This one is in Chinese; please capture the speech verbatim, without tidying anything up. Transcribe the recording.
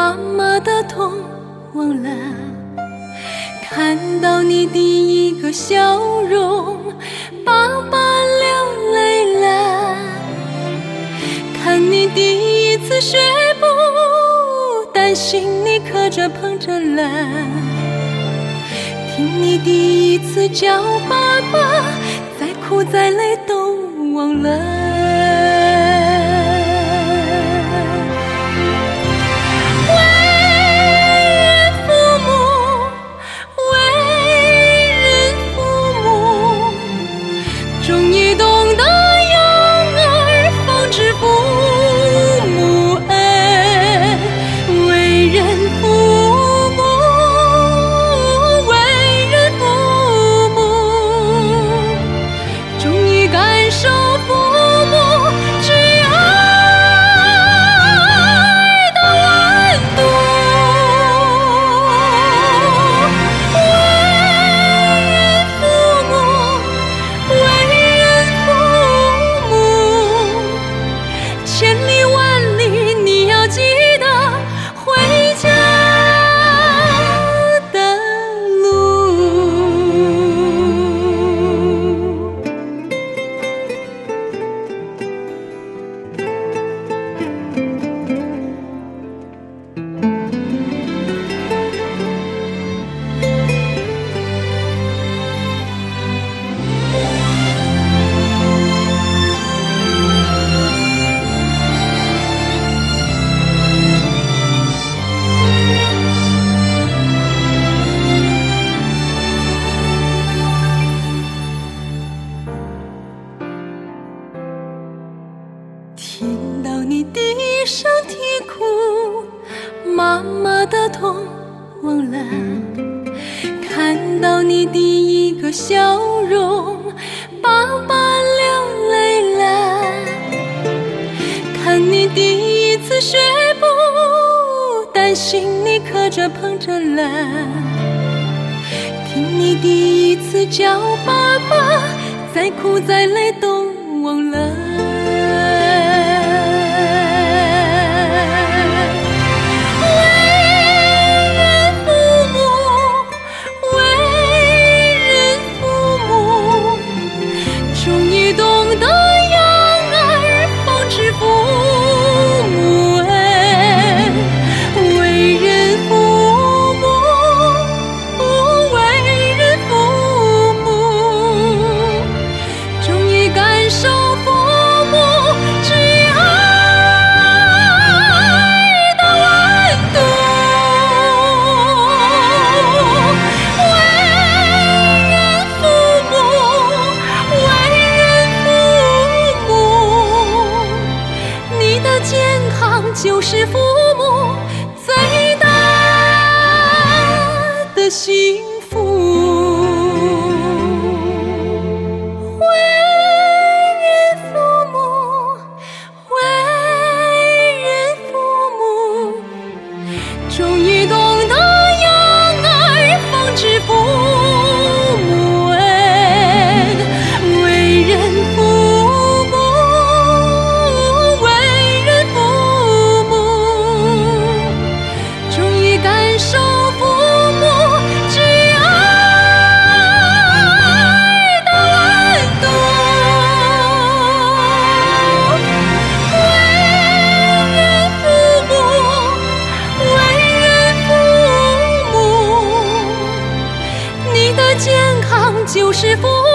妈妈的痛忘了，看到你第一个笑容，爸爸流泪了。看你第一次学步，担心你磕着碰着了。听你第一次叫爸爸，再哭再累都忘了。听到你第一声啼哭，妈妈的痛忘了。看到你第一个笑容，爸爸流泪了。看你第一次学步，担心你磕着碰着了。听你第一次叫爸爸，再哭再累都忘了。就是父母最大的幸福。为人父母，为人父母，终于懂得养儿方知父母恩。为人父母，为人父母，感受父母之爱的温度。为人父母，为人父母，你的健康就是父母